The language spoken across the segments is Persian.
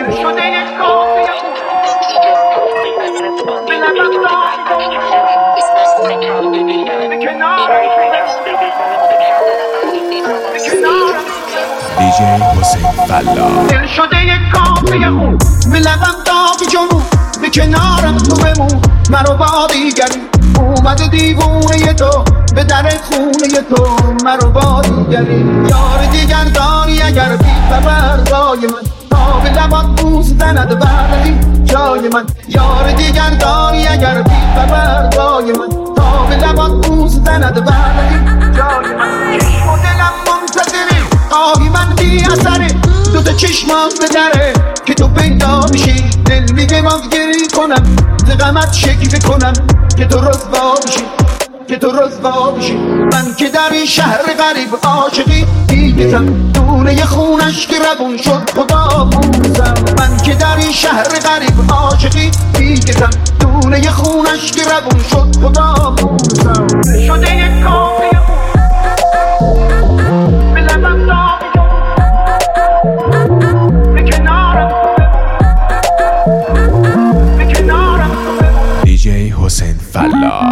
شده یک کافه خون به لبم به کنارم دیجی حسین فلا دل شده یک کافه خون به لبم داغ جنون به کنارم تو بمون مرا با دیگری اومده دیوونه تو به در خونه تو مرا با دیگری یار دیگر داری اگر بی خبردای من تا به لبات بوس زند بردی جای من یار دیگر داری اگر بی خبردای من تا به لبات بوس زند بردی جای من چشم و دلم منتظری آهی من بی اثره دوتا چشمم به دره که تو پیدا میشی دل میگه باز گری کنم ز غمت شکیفه کنم که تو رسوا بشی که تو رسوا بشی من که در این شهر غریب عاشقی دیگتم دونه خونش که روون شد خدا موزم من که در این شهر غریب عاشقی دیگتم دونه خونش که روون شد خدا موزم شده یک کافه به لبم داغ به کنارم دیجی حسین فلا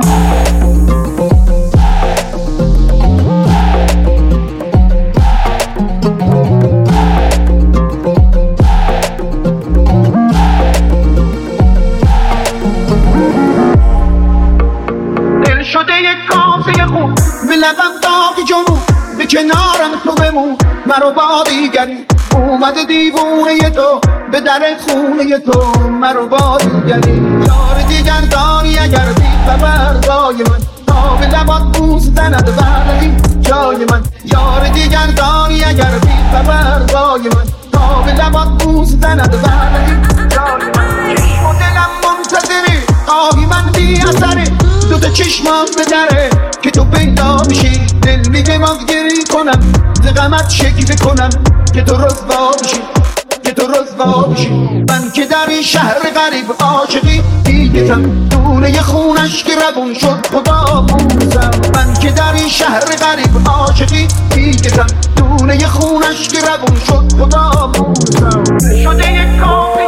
دل شده یک کاسه خون به لبم داغ جنون به کنارم تو بمون مرا با دیگری اومده دیوونه تو به در خونه تو مرا با دیگری یار دیگر داری اگر بی خبردای من تا به لبات بوس زند بردی جای من یار دیگر داری اگر بی خبردای من تا به لبات بوس زند بردی جای من چشم و دلم منتظری آهی من بی اثره دوتا چشمم به دره که تو پیدا میشی دل میگه باز گری کنم ز غمت شکیفه کنم که تو رسوا بشی که تو رسوا بشی من که در این شهر غریب عاشقی دیگتم دونه خونش که روون شد خدا موزم من که در این شهر غریب عاشقی دیگتم دونه خونش که روون شد خدا موزم شده یک کافه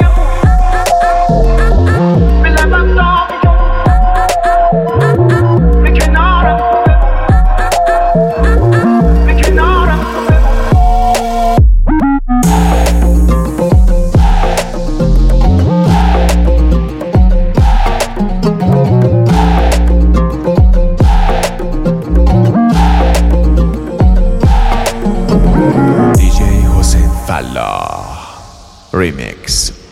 به لبم داغ به کنارم دیجی حسین فلا ریمیکس